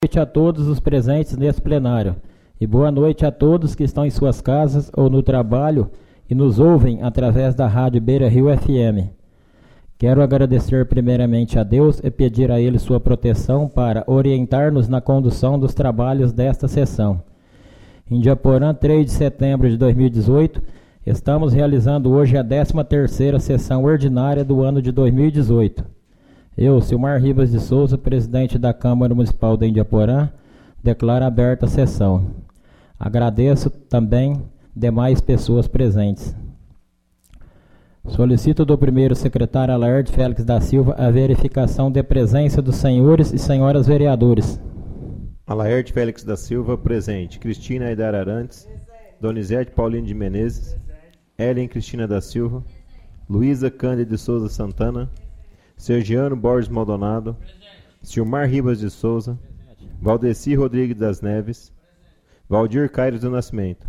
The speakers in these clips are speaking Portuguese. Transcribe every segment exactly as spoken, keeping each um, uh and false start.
noite a todos os presentes neste plenário e boa noite a todos que estão em suas casas ou no trabalho e nos ouvem através da rádio Beira Rio F M. Quero agradecer primeiramente a Deus e pedir a Ele sua proteção para orientar-nos na condução dos trabalhos desta sessão. Em Diaporã, três de setembro de dois mil e dezoito, estamos realizando hoje a décima terceira sessão ordinária do ano de dois mil e dezoito. Eu, Silmar Ribas de Souza, presidente da Câmara Municipal de Indiaporã, declaro aberta a sessão. Agradeço também demais pessoas presentes. Solicito do primeiro secretário Alaerte Félix da Silva a verificação de presença dos senhores e senhoras vereadores. Alaerte Félix da Silva, presente. Cristina Aidar Arantes, Donizete Paulino de Menezes, Ellen Cristina da Silva, Luísa Cândida de Souza Santana, Sergiano Borges Maldonado, Silmar Ribas de Souza, Valdeci Rodrigues das Neves, Valdir Caires do Nascimento.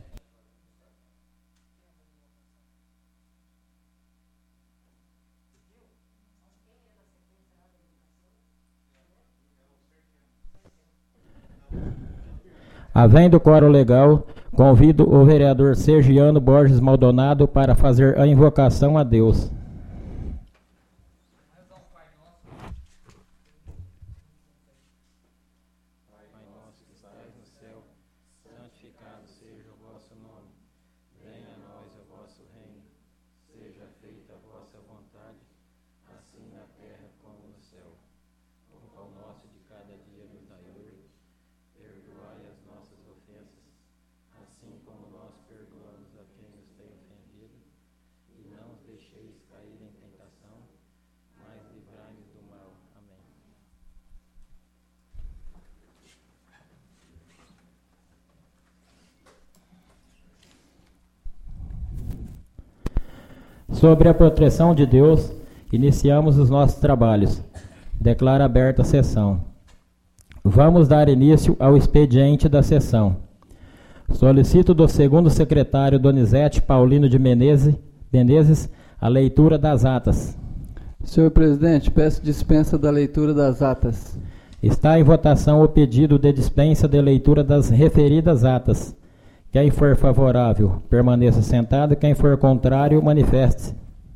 Havendo quórum legal, convido o vereador Sergiano Borges Maldonado para fazer a invocação a Deus. Sobre a proteção de Deus, iniciamos os nossos trabalhos. Declaro aberta a sessão. Vamos dar início ao expediente da sessão. Solicito do segundo secretário Donizete Paulino de Menezes, Menezes a leitura das atas. Senhor presidente, peço dispensa da leitura das atas. Está em votação o pedido de dispensa de leitura das referidas atas. Quem for favorável, permaneça sentado. Quem for contrário, manifeste-se.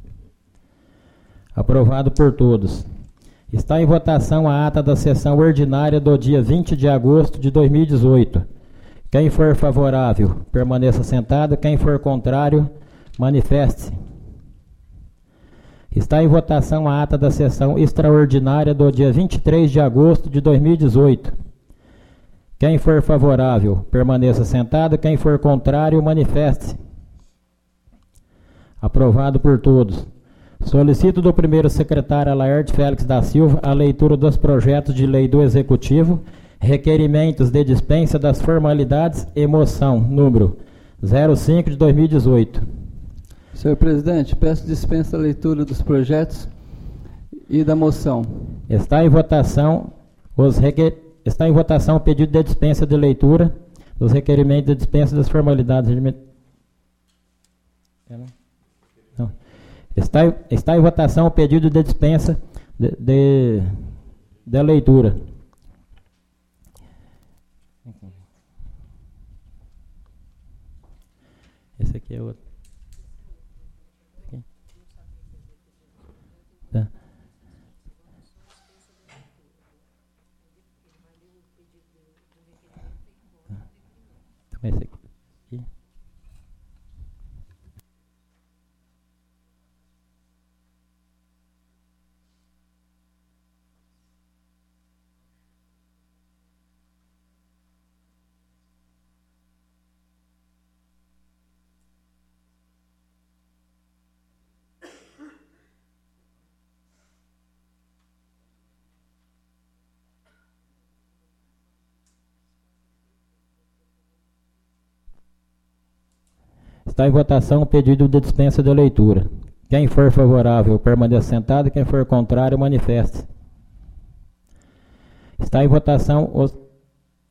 Aprovado por todos. Está em votação a ata da sessão ordinária do dia vinte de agosto de dois mil e dezoito. Quem for favorável, permaneça sentado. Quem for contrário, manifeste-se. Está em votação a ata da sessão extraordinária do dia vinte e três de agosto de dois mil e dezoito. Quem for favorável, permaneça sentado. Quem for contrário, manifeste-se. Aprovado por todos. Solicito do primeiro secretário Alaerte Félix da Silva a leitura dos projetos de lei do Executivo, requerimentos de dispensa das formalidades e moção, número zero cinco de dois mil e dezoito. Senhor presidente, peço dispensa da leitura dos projetos e da moção. Está em votação os requerimentos. Está em votação o pedido de dispensa de leitura dos requerimentos de dispensa das formalidades. Não. Está, está em votação o pedido de dispensa de, de, de leitura. Esse aqui é outro. Aqui. Tá. Esse aqui. Está em votação o pedido de dispensa de leitura. Quem for favorável, permaneça sentado. Quem for contrário, manifeste. Está em votação os...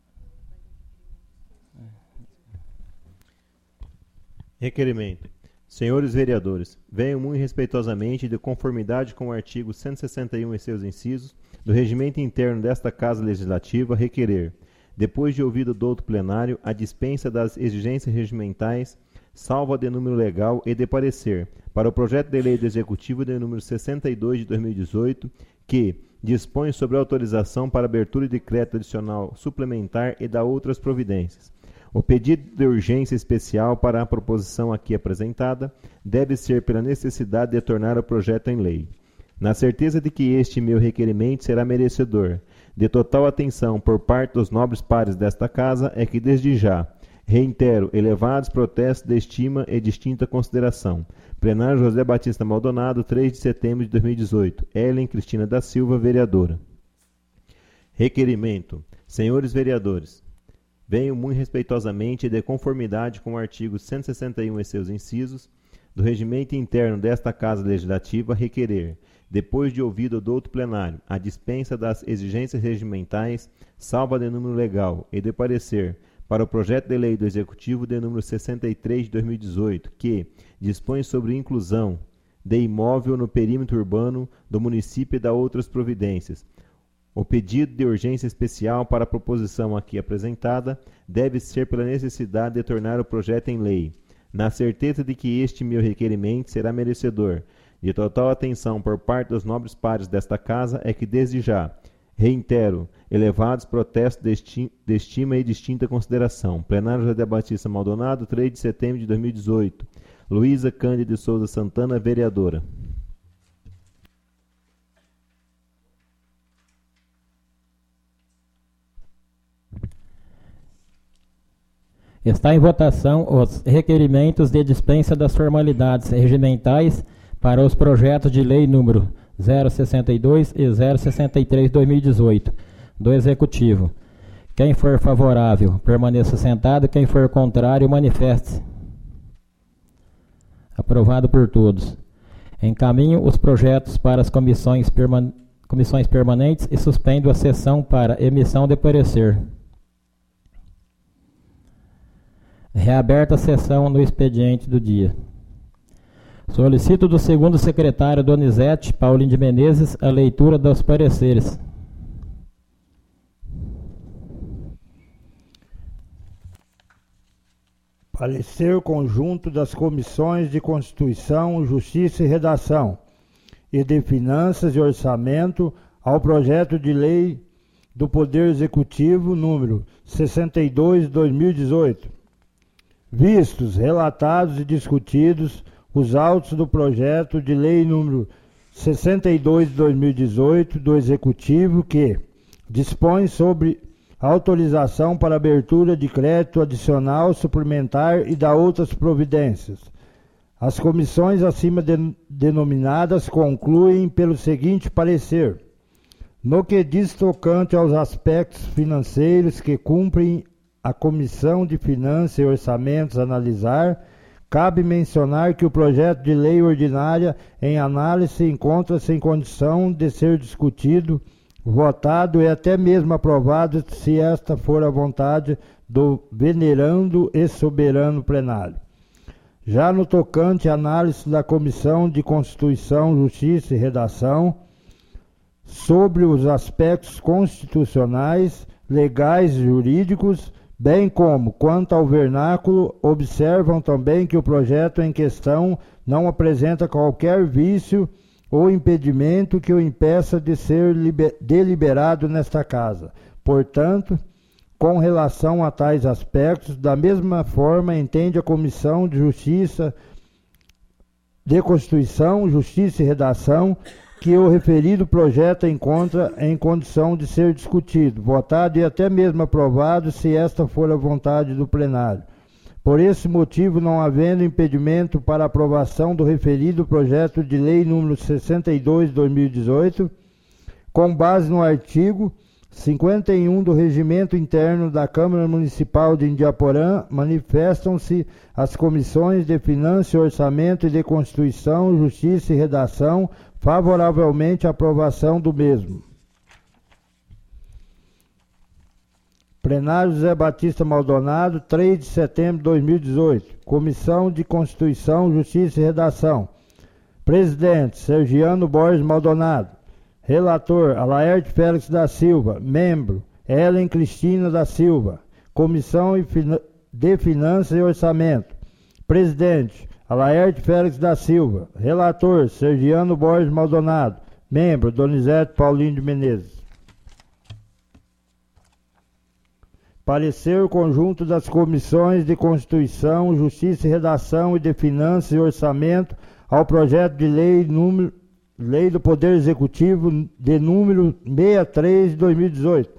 Requerimento. Senhores vereadores, venho muito respeitosamente e de conformidade com o artigo cento e sessenta e um e seus incisos do regimento interno desta Casa Legislativa requerer, depois de ouvido do outro plenário, a dispensa das exigências regimentais, salvo a de número legal e de parecer, para o projeto de lei do Executivo de número sessenta e dois de dois mil e dezoito, que dispõe sobre a autorização para abertura de crédito adicional suplementar e da outras providências. O pedido de urgência especial para a proposição aqui apresentada deve ser pela necessidade de tornar o projeto em lei. Na certeza de que este meu requerimento será merecedor de total atenção por parte dos nobres pares desta Casa, é que desde já reitero elevados protestos de estima e distinta consideração. Plenário José Batista Maldonado, três de setembro de dois mil e dezoito. Ellen Cristina da Silva, vereadora. Requerimento. Senhores vereadores, venho muito respeitosamente e de conformidade com o artigo cento e sessenta e um e seus incisos do regimento interno desta Casa Legislativa requerer, depois de ouvido do outro plenário, a dispensa das exigências regimentais, salva de número legal, e de parecer, para o projeto de lei do Executivo de número sessenta e três de dois mil e dezoito, que dispõe sobre inclusão de imóvel no perímetro urbano do município e da outras providências. O pedido de urgência especial para a proposição aqui apresentada deve ser pela necessidade de tornar o projeto em lei, na certeza de que este meu requerimento será merecedor de total atenção por parte dos nobres pares desta Casa, é que desde já reitero elevados protestos de, esti de estima e distinta consideração. Plenário José Batista Maldonado, três de setembro de dois mil e dezoito. Luísa Cândida de Souza Santana, vereadora. Está em votação os requerimentos de dispensa das formalidades regimentais para os projetos de lei número zero sessenta e dois e zero sessenta e três de dois mil e dezoito do Executivo. Quem for favorável, permaneça sentado. Quem for contrário, manifeste-se. Aprovado por todos. Encaminho os projetos para as comissões, perman comissões permanentes e suspendo a sessão para emissão de parecer. Reaberta a sessão no expediente do dia. Solicito do segundo secretário Donizete Paulinho de Menezes a leitura dos pareceres. Parecer conjunto das comissões de Constituição, Justiça e Redação e de Finanças e Orçamento ao projeto de lei do Poder Executivo número sessenta e dois de dois mil e dezoito. Vistos, relatados e discutidos os autos do projeto de lei número sessenta e dois de dois mil e dezoito do Executivo, que dispõe sobre autorização para abertura de crédito adicional suplementar e da outras providências. As comissões acima de, denominadas concluem pelo seguinte parecer: no que diz tocante aos aspectos financeiros que cumprem a Comissão de Finanças e Orçamentos analisar, cabe mencionar que o projeto de lei ordinária em análise encontra-se em condição de ser discutido, votado e até mesmo aprovado, se esta for a vontade do venerando e soberano plenário. Já no tocante à análise da Comissão de Constituição, Justiça e Redação, sobre os aspectos constitucionais, legais e jurídicos, bem como quanto ao vernáculo, observam também que o projeto em questão não apresenta qualquer vício ou impedimento que o impeça de ser deliberado nesta Casa. Portanto, com relação a tais aspectos, da mesma forma entende a Comissão de Justiça, de Constituição, Justiça e Redação que o referido projeto encontra em condição de ser discutido, votado e até mesmo aprovado, se esta for a vontade do plenário. Por esse motivo, não havendo impedimento para aprovação do referido projeto de lei número sessenta e dois de dois mil e dezoito, com base no artigo cinquenta e um do Regimento Interno da Câmara Municipal de Indiaporã, manifestam-se as comissões de Finanças e Orçamento e de Constituição, Justiça e Redação favoravelmente à aprovação do mesmo. Plenário José Batista Maldonado, três de setembro de dois mil e dezoito. Comissão de Constituição, Justiça e Redação. Presidente, Sergiano Borges Maldonado. Relator, Alaerte Félix da Silva. Membro, Ellen Cristina da Silva. Comissão de Finanças e Orçamento. Presidente, Alaerte Félix da Silva. Relator, Sergiano Borges Maldonado. Membro, Donizete Paulino de Menezes. Parecer o conjunto das comissões de Constituição, Justiça e Redação e de Finanças e Orçamento ao projeto de lei, número, lei do Poder Executivo de número sessenta e três de dois mil e dezoito.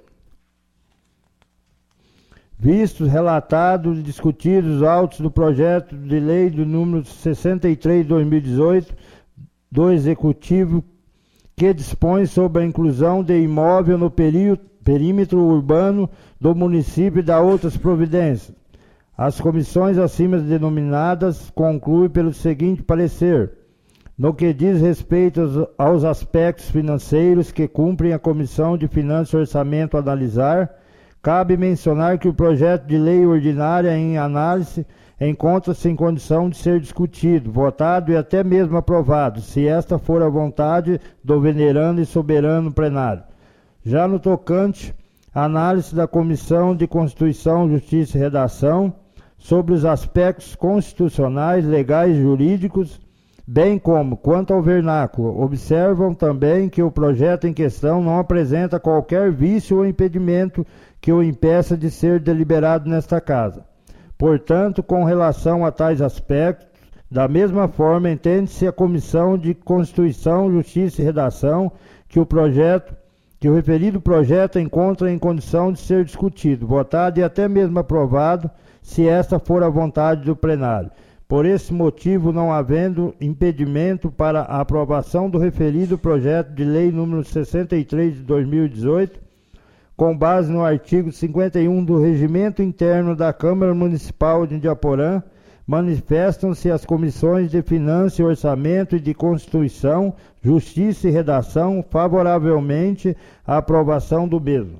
Vistos, relatados e discutidos os autos do projeto de lei do número sessenta e três de dois mil e dezoito do Executivo que dispõe sobre a inclusão de imóvel no período perímetro urbano do município e da outras providências. As comissões acima denominadas concluem pelo seguinte parecer: no que diz respeito aos, aos aspectos financeiros que cumprem a Comissão de Finanças e Orçamento analisar, cabe mencionar que o projeto de lei ordinária em análise encontra-se em condição de ser discutido, votado e até mesmo aprovado, se esta for a vontade do venerando e soberano plenário. Já no tocante à análise da Comissão de Constituição, Justiça e Redação sobre os aspectos constitucionais, legais e jurídicos, bem como quanto ao vernáculo, observam também que o projeto em questão não apresenta qualquer vício ou impedimento que o impeça de ser deliberado nesta Casa. Portanto, com relação a tais aspectos, da mesma forma entende-se a Comissão de Constituição, Justiça e Redação que o projeto que o referido projeto encontra em condição de ser discutido, votado e até mesmo aprovado, se esta for a vontade do plenário. Por esse motivo, não havendo impedimento para a aprovação do referido projeto de lei número sessenta e três de dois mil e dezoito, com base no artigo cinquenta e um do Regimento Interno da Câmara Municipal de Indiaporã, manifestam-se as comissões de Finanças e Orçamento e de Constituição, Justiça e Redação favoravelmente à aprovação do mesmo.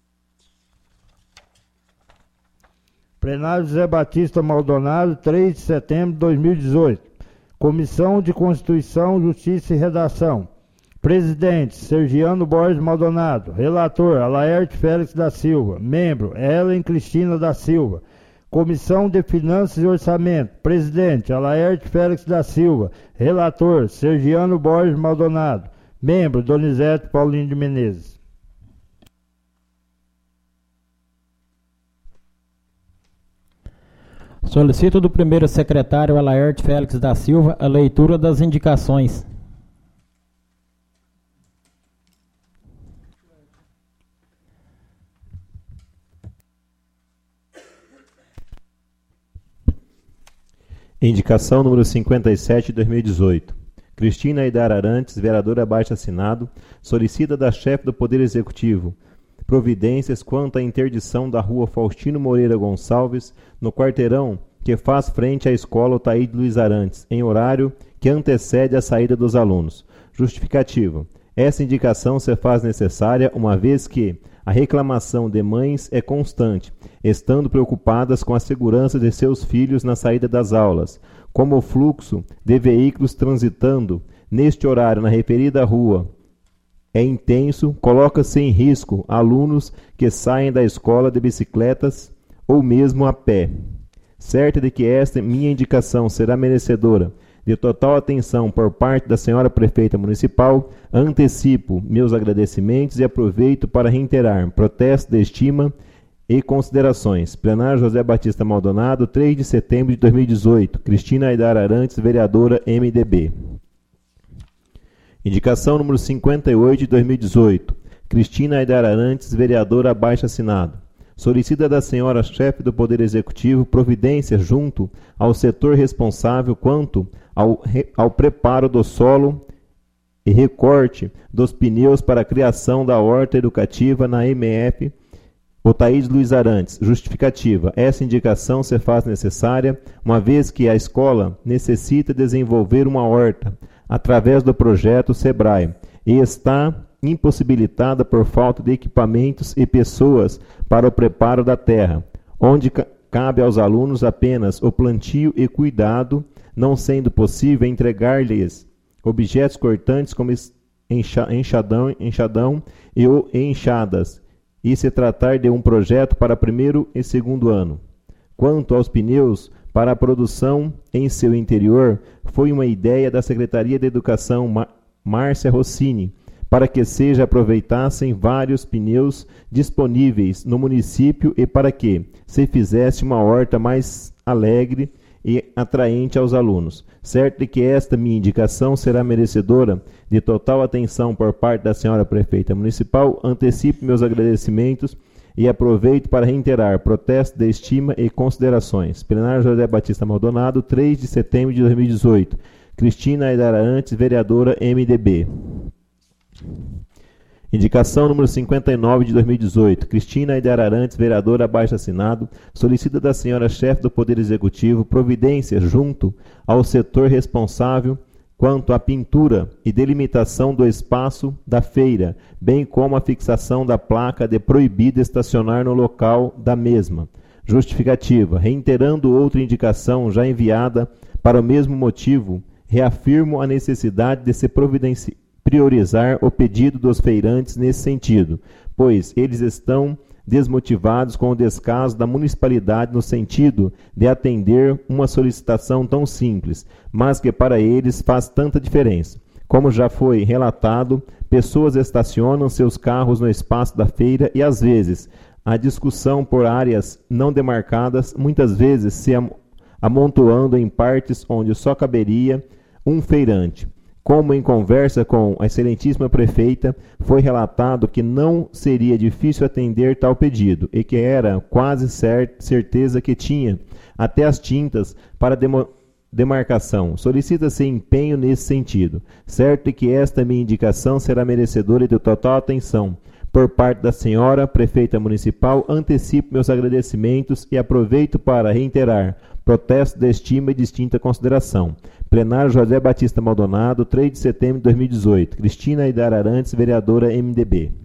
Plenário José Batista Maldonado, três de setembro de dois mil e dezoito. Comissão de Constituição, Justiça e Redação. Presidente, Sergiano Borges Maldonado. Relator, Alaerte Félix da Silva. Membro, Ellen Cristina da Silva. Comissão de Finanças e Orçamento. Presidente, Alaerte Félix da Silva. Relator, Sergiano Borges Maldonado. Membro, Donizete Paulino de Menezes. Solicito do primeiro secretário Alaerte Félix da Silva a leitura das indicações. Indicação número cinquenta e sete de dois mil e dezoito. Cristina Aidar Arantes, vereadora abaixo assinado, solicita da chefe do Poder Executivo providências quanto à interdição da rua Faustino Moreira Gonçalves, no quarteirão que faz frente à escola Otaíde Luiz Arantes, em horário que antecede a saída dos alunos. Justificativa. Essa indicação se faz necessária uma vez que a reclamação de mães é constante, estando preocupadas com a segurança de seus filhos na saída das aulas, como o fluxo de veículos transitando neste horário na referida rua é intenso, coloca-se em risco alunos que saem da escola de bicicletas ou mesmo a pé. Certa de que esta minha indicação será merecedora de total atenção por parte da senhora prefeita municipal, antecipo meus agradecimentos e aproveito para reiterar protesto de estima e considerações. Plenário José Batista Maldonado, três de setembro de dois mil e dezoito. Cristina Aidar Arantes, vereadora M D B. Indicação número cinquenta e oito de dois mil e dezoito. Cristina Aidar Arantes, vereadora abaixo assinado. Solicita da senhora chefe do Poder Executivo providência junto ao setor responsável quanto ao, ao preparo do solo e recorte dos pneus para a criação da horta educativa na M F Otaíde Luiz Arantes. Justificativa. Essa indicação se faz necessária, uma vez que a escola necessita desenvolver uma horta através do projeto SEBRAE e está impossibilitada por falta de equipamentos e pessoas para o preparo da terra, onde ca- cabe aos alunos apenas o plantio e cuidado, não sendo possível entregar-lhes objetos cortantes como enxa- enxadão, enxadão e ou enxadas, e se tratar de um projeto para primeiro e segundo ano. Quanto aos pneus, para a produção em seu interior, foi uma ideia da Secretaria de Educação Márcia Rossini, para que seja aproveitassem vários pneus disponíveis no município e para que se fizesse uma horta mais alegre e atraente aos alunos. Certo de que esta minha indicação será merecedora de total atenção por parte da senhora prefeita municipal, antecipo meus agradecimentos e aproveito para reiterar protesto de estima e considerações. Plenário José Batista Maldonado, três de setembro de dois mil e dezoito. Cristina Aidar Arantes, vereadora M D B. Indicação número cinquenta e nove de dois mil e dezoito. Cristina Aidar Arantes, vereadora abaixo assinado, solicita da senhora chefe do Poder Executivo providências junto ao setor responsável quanto à pintura e delimitação do espaço da feira, bem como a fixação da placa de proibido estacionar no local da mesma. Justificativa. Reiterando outra indicação já enviada para o mesmo motivo, reafirmo a necessidade de se providenciar priorizar o pedido dos feirantes nesse sentido, pois eles estão desmotivados com o descaso da municipalidade no sentido de atender uma solicitação tão simples, mas que para eles faz tanta diferença. Como já foi relatado, pessoas estacionam seus carros no espaço da feira e, às vezes, a discussão por áreas não demarcadas, muitas vezes se amontoando em partes onde só caberia um feirante. Como em conversa com a excelentíssima prefeita, foi relatado que não seria difícil atender tal pedido e que era quase certeza que tinha até as tintas para demo demarcação. Solicita-se empenho nesse sentido. Certo que esta minha indicação será merecedora de total atenção. Por parte da senhora prefeita municipal, antecipo meus agradecimentos e aproveito para reiterar protesto de estima e distinta consideração. Plenário José Batista Maldonado, três de setembro de dois mil e dezoito. Cristina Aidar Arantes, vereadora M D B.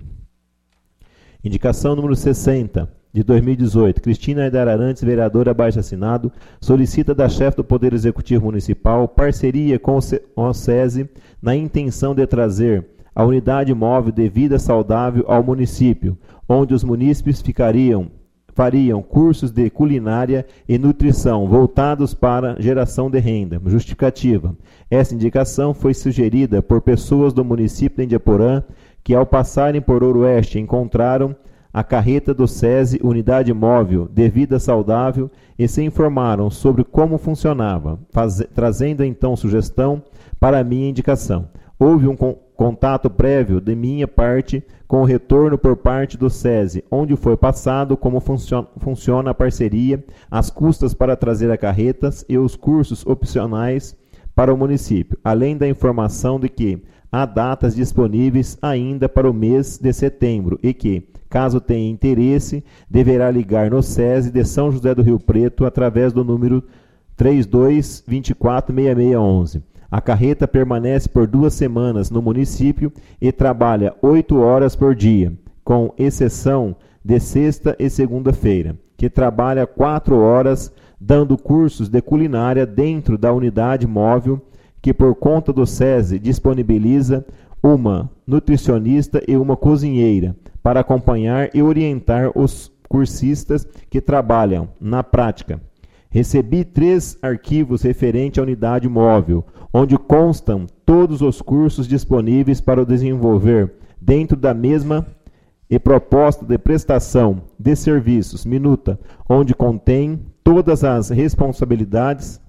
Indicação número sessenta, de dois mil e dezoito. Cristina Aidar Arantes, vereadora abaixo assinado, solicita da chefe do Poder Executivo Municipal parceria com o SESI na intenção de trazer a unidade móvel de vida saudável ao município, onde os munícipes ficariam fariam cursos de culinária e nutrição voltados para geração de renda. Justificativa. Essa indicação foi sugerida por pessoas do município de Indiaporã que, ao passarem por Ouro-Oeste, encontraram a carreta do SESI, unidade móvel de vida saudável, e se informaram sobre como funcionava, faz, trazendo então sugestão para a minha indicação. Houve um contato prévio de minha parte com o retorno por parte do SESI, onde foi passado como funciona, funciona a parceria, as custas para trazer a carretas e os cursos opcionais para o município, além da informação de que há datas disponíveis ainda para o mês de setembro e que, caso tenha interesse, deverá ligar no SESI de São José do Rio Preto através do número três dois dois quatro seis seis um um. A carreta permanece por duas semanas no município e trabalha oito horas por dia, com exceção de sexta e segunda-feira, que trabalha quatro horas, dando cursos de culinária dentro da unidade móvel, que por conta do SESI disponibiliza uma nutricionista e uma cozinheira para acompanhar e orientar os cursistas que trabalham na prática. Recebi três arquivos referentes à unidade móvel, onde constam todos os cursos disponíveis para o desenvolver dentro da mesma e proposta de prestação de serviços, minuta, onde contém todas as responsabilidades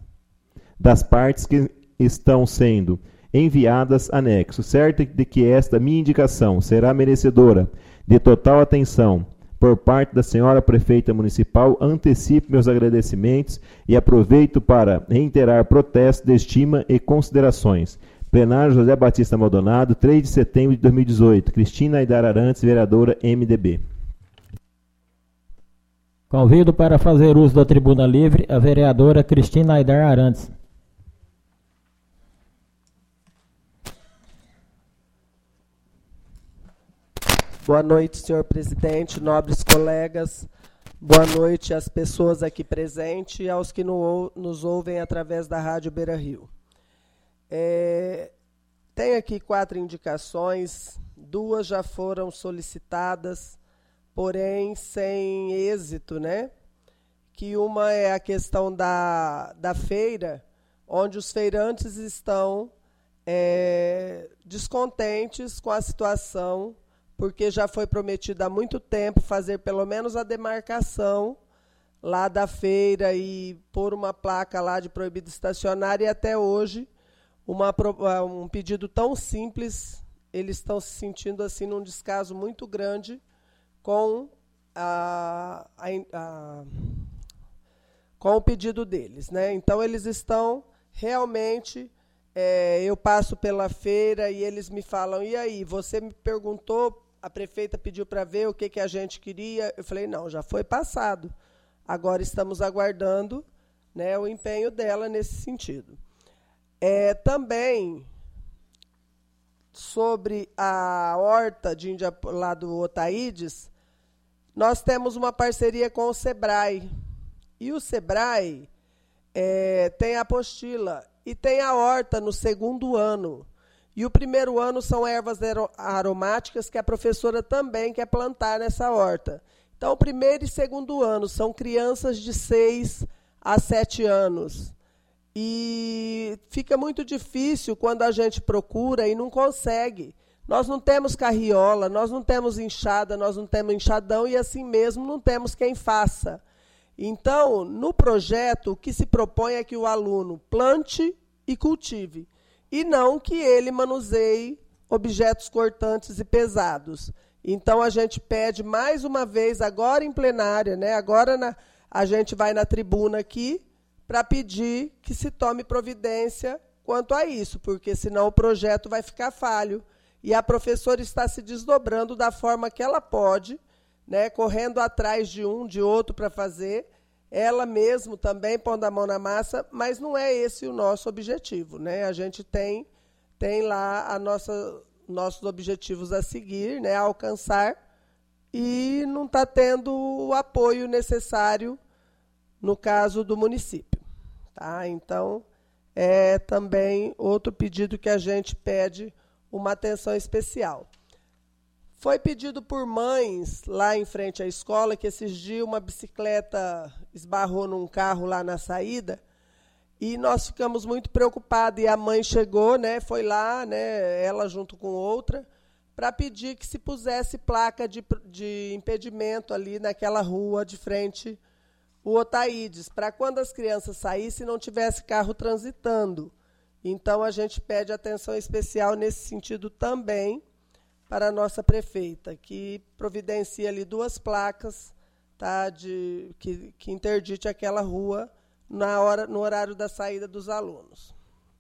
das partes que estão sendo enviadas anexo, certo de que esta minha indicação será merecedora de total atenção por parte da senhora prefeita municipal, antecipo meus agradecimentos e aproveito para reiterar protestos de estima e considerações. Plenário José Batista Maldonado, três de setembro de dois mil e dezoito. Cristina Aidar Arantes, vereadora M D B. Convido para fazer uso da tribuna livre a vereadora Cristina Aidar Arantes. Boa noite, senhor presidente, nobres colegas. Boa noite às pessoas aqui presentes e aos que no, nos ouvem através da Rádio Beira Rio. É, tem aqui quatro indicações, duas já foram solicitadas, porém sem êxito, né? Que uma é a questão da, da feira, onde os feirantes estão é, descontentes com a situação, porque já foi prometido há muito tempo fazer pelo menos a demarcação lá da feira e pôr uma placa lá de proibido estacionar, e até hoje uma, um pedido tão simples, eles estão se sentindo assim num descaso muito grande com, a, a, a, com o pedido deles, né? Então eles estão realmente, é, eu passo pela feira e eles me falam, e aí, você me perguntou, a prefeita pediu para ver o que, que a gente queria, eu falei, não, já foi passado, agora estamos aguardando, né, o empenho dela nesse sentido. É, também, sobre a horta de Índia, lá do Otaídes, nós temos uma parceria com o SEBRAE, e o SEBRAE é, tem a apostila e tem a horta no segundo ano. E o primeiro ano são ervas aromáticas que a professora também quer plantar nessa horta. Então, o primeiro e segundo ano são crianças de seis a sete anos. E fica muito difícil quando a gente procura e não consegue. Nós não temos carriola, nós não temos enxada, nós não temos enxadão e, assim mesmo, não temos quem faça. Então, no projeto, o que se propõe é que o aluno plante e cultive, e não que ele manuseie objetos cortantes e pesados. Então, a gente pede mais uma vez, agora em plenária, né? Agora na, a gente vai na tribuna aqui para pedir que se tome providência quanto a isso, porque senão o projeto vai ficar falho. E a professora está se desdobrando da forma que ela pode, né? Correndo atrás de um, de outro para fazer, ela mesmo também pondo a mão na massa, mas não é esse o nosso objetivo, né? A gente tem, tem lá a nossa, nossos objetivos a seguir, né? A alcançar, e não está tendo o apoio necessário no caso do município. Tá? Então, é também outro pedido que a gente pede uma atenção especial. Foi pedido por mães lá em frente à escola que esses dias uma bicicleta esbarrou num carro lá na saída e nós ficamos muito preocupados. E a mãe chegou, né, foi lá, né, ela junto com outra, para pedir que se pusesse placa de, de impedimento ali naquela rua de frente o Otaídes, para quando as crianças saíssem não tivesse carro transitando. Então, a gente pede atenção especial nesse sentido também, para a nossa prefeita, que providencia ali duas placas, tá, de, que, que interdite aquela rua na hora, no horário da saída dos alunos.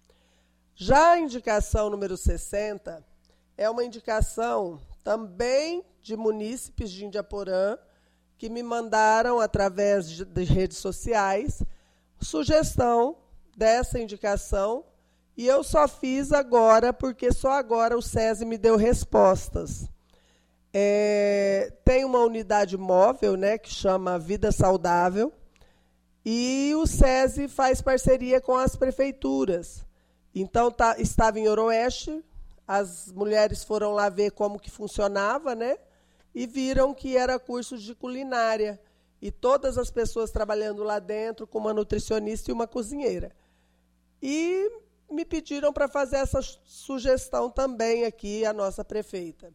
Já a indicação número sessenta é uma indicação também de munícipes de Indiaporã, que me mandaram, através de, de redes sociais, sugestão dessa indicação. E eu só fiz agora, porque só agora o SESI me deu respostas. É, tem uma unidade móvel, né, que chama Vida Saudável, e o SESI faz parceria com as prefeituras. Então, tá, estava em Oroeste, as mulheres foram lá ver como que funcionava, né, e viram que era curso de culinária. E todas as pessoas trabalhando lá dentro, com uma nutricionista e uma cozinheira. E me pediram para fazer essa sugestão também aqui, a nossa prefeita.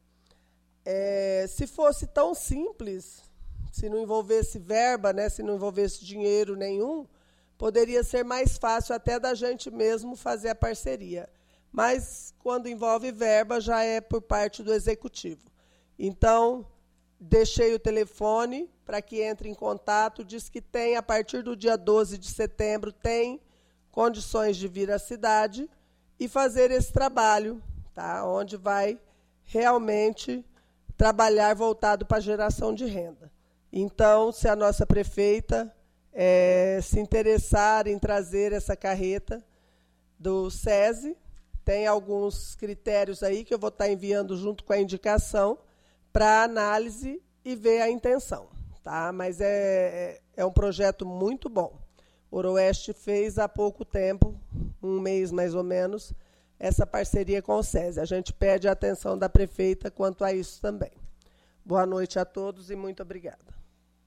É, se fosse tão simples, se não envolvesse verba, né, se não envolvesse dinheiro nenhum, poderia ser mais fácil até da gente mesmo fazer a parceria. Mas, quando envolve verba, já é por parte do executivo. Então, deixei o telefone para que entre em contato, diz que tem, a partir do dia doze de setembro, tem condições de vir à cidade e fazer esse trabalho, tá? Onde vai realmente trabalhar voltado para a geração de renda. Então, se a nossa prefeita é, se interessar em trazer essa carreta do SESI, tem alguns critérios aí que eu vou estar enviando junto com a indicação, para análise e ver a intenção. Tá? Mas é, é um projeto muito bom. O Oroeste fez há pouco tempo, um mês mais ou menos, essa parceria com o SESI. A gente pede a atenção da prefeita quanto a isso também. Boa noite a todos e muito obrigada.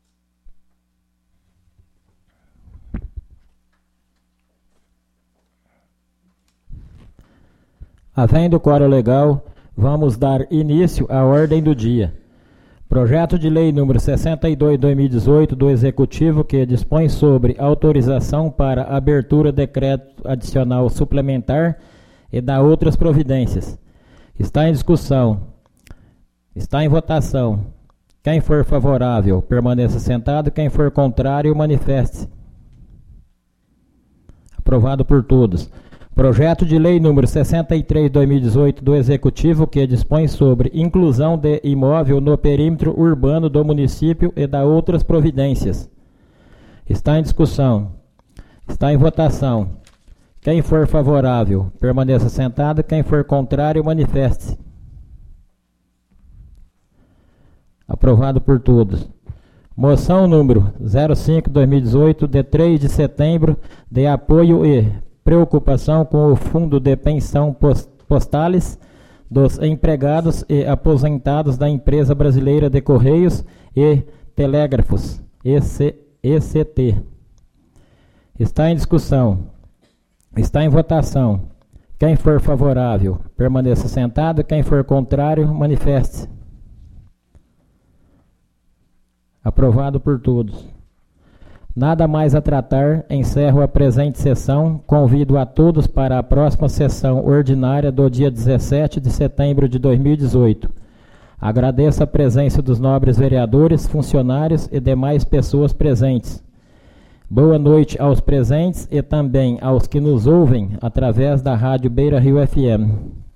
Havendo quórum legal, vamos dar início à ordem do dia. Projeto de lei número sessenta e dois de dois mil e dezoito do Executivo, que dispõe sobre autorização para abertura de decreto adicional suplementar e da outras providências. Está em discussão. Está em votação. Quem for favorável, permaneça sentado. Quem for contrário, manifeste-se. Aprovado por todos. Projeto de lei número sessenta e três de dois mil e dezoito do Executivo, que dispõe sobre inclusão de imóvel no perímetro urbano do município e da outras providências. Está em discussão. Está em votação. Quem for favorável, permaneça sentado. Quem for contrário, manifeste-se. Aprovado por todos. Moção número zero cinco de dois mil e dezoito, de três de setembro, de apoio e preocupação com o Fundo de Pensão Postales dos empregados e aposentados da Empresa Brasileira de Correios e Telégrafos, E C T. Está em discussão. Está em votação. Quem for favorável, permaneça sentado. Quem for contrário, manifeste-se. Aprovado por todos. Nada mais a tratar, encerro a presente sessão, convido a todos para a próxima sessão ordinária do dia dezessete de setembro de dois mil e dezoito. Agradeço a presença dos nobres vereadores, funcionários e demais pessoas presentes. Boa noite aos presentes e também aos que nos ouvem através da Rádio Beira Rio F M.